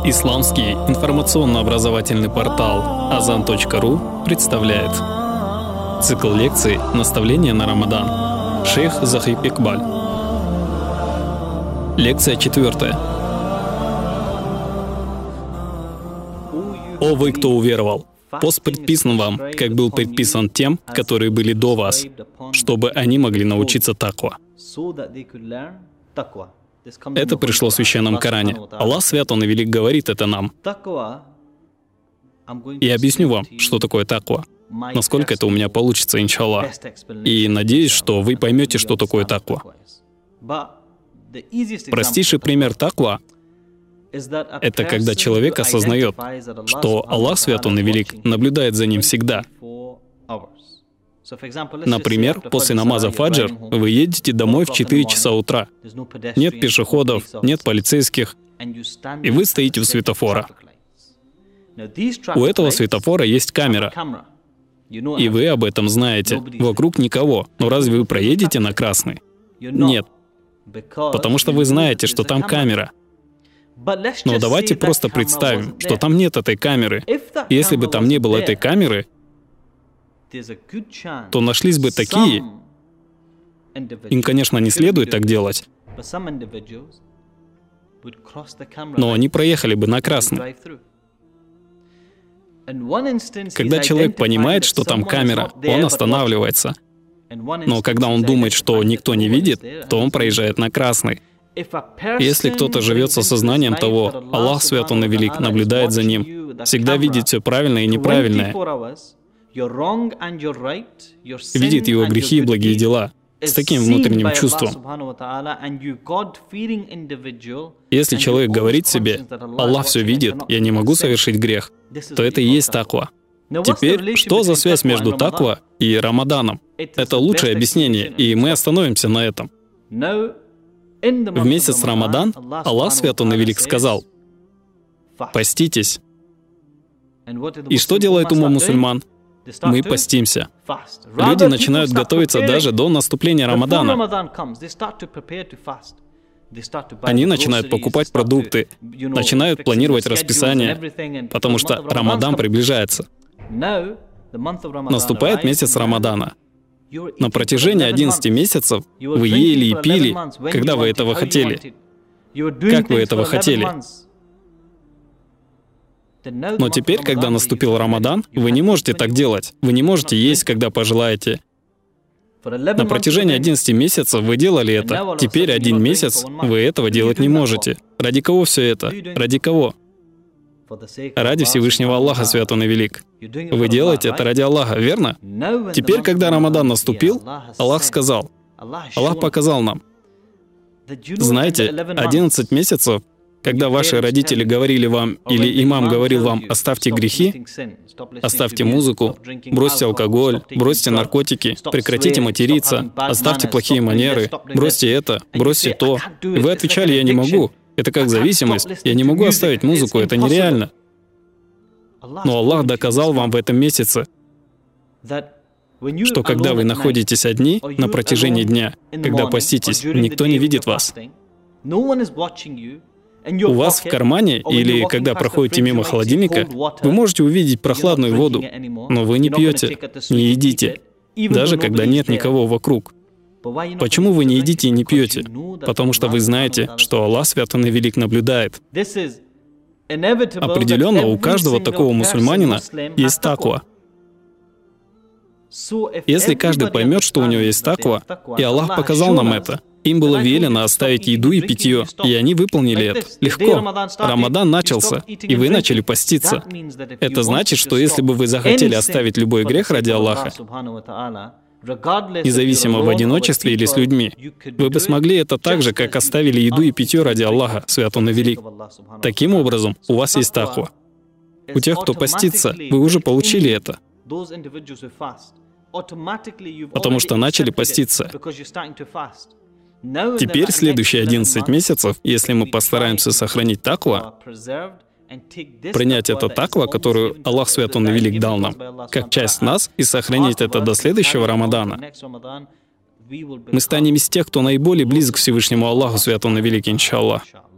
Исламский информационно-образовательный портал Azan.ru представляет цикл лекций «Наставления на Рамадан». Шейх Захип Икбаль. Лекция 4. «О вы, кто уверовал! Пост предписан вам, как был предписан тем, которые были до вас, чтобы они могли научиться таква». Это пришло в Священном Коране. Аллах Свят, Он и Велик говорит это нам. Я объясню вам, что такое таква, насколько это у меня получится, иншаллах. И надеюсь, что вы поймете, что такое таква. Простейший пример таква — это когда человек осознает, что Аллах Свят, Он и Велик наблюдает за ним всегда. Например, после намаза фаджр вы едете домой в 4 часа утра. Нет пешеходов, нет полицейских, и вы стоите у светофора. У этого светофора есть камера, и вы об этом знаете. Вокруг никого. Но разве вы проедете на красный? Нет, потому что вы знаете, что там камера. Но давайте просто представим, что там нет этой камеры. Если бы там не было этой камеры, то нашлись бы такие, им, конечно, не следует так делать, но они проехали бы на красный. Когда человек понимает, что там камера, он останавливается. Но когда он думает, что никто не видит, то он проезжает на красный. Если кто-то живет с осознанием того, Аллах Свят, Он и Велик, наблюдает за ним, всегда видит все правильное и неправильное, видит его грехи и благие дела с таким внутренним чувством. Если человек говорит себе: «Аллах все видит, я не могу совершить грех», то это и есть таква. Теперь, что за связь между таква и Рамаданом? Это лучшее объяснение, и мы остановимся на этом. В месяц Рамадан Аллах Свят, Он и Велик сказал: «Поститесь». И что делает умма мусульман? Мы постимся. Люди начинают готовиться даже до наступления Рамадана. Они начинают покупать продукты, начинают планировать расписание, потому что Рамадан приближается. Наступает месяц Рамадана. На протяжении 11 месяцев вы ели и пили, когда вы этого хотели. Как вы этого хотели? Но теперь, когда наступил Рамадан, вы не можете так делать. Вы не можете есть, когда пожелаете. На протяжении 11 месяцев вы делали это. Теперь 1 месяц вы этого делать не можете. Ради кого все это? Ради кого? Ради Всевышнего Аллаха Свят, Он и Велик. Вы делаете это ради Аллаха, верно? Теперь, когда Рамадан наступил, Аллах сказал, Аллах показал нам. Знаете, 11 месяцев, когда ваши родители говорили вам, или имам говорил вам: оставьте грехи, оставьте музыку, бросьте алкоголь, бросьте наркотики, прекратите материться, оставьте плохие манеры, бросьте это, бросьте то. И вы отвечали: я не могу. Это как зависимость. Я не могу оставить музыку, это нереально. Но Аллах доказал вам в этом месяце, что когда вы находитесь одни на протяжении дня, когда поститесь, никто не видит вас. У вас в кармане или когда проходите мимо холодильника, вы можете увидеть прохладную воду, но вы не пьете, не едите, даже когда нет никого вокруг. Почему вы не едите и не пьете? Потому что вы знаете, что Аллах Свят, Он и Велик наблюдает. Определенно, у каждого такого мусульманина есть таква. Если каждый поймет, что у него есть таква, и Аллах показал нам это, им было велено оставить еду и питье, и они выполнили это. Легко. Рамадан начался, и вы начали поститься. Это значит, что если бы вы захотели оставить любой грех ради Аллаха, независимо в одиночестве или с людьми, вы бы смогли это так же, как оставили еду и питье ради Аллаха, Свят Он и Велик. Таким образом, у вас есть таква. У тех, кто постится, вы уже получили это, потому что начали поститься. Теперь следующие 11 месяцев, если мы постараемся сохранить таква, принять это таква, которую Аллах Свят, Он и Велик дал нам, как часть нас, и сохранить это до следующего Рамадана, мы станем из тех, кто наиболее близок к Всевышнему Аллаху Свят, Он и Велик, иншаллах.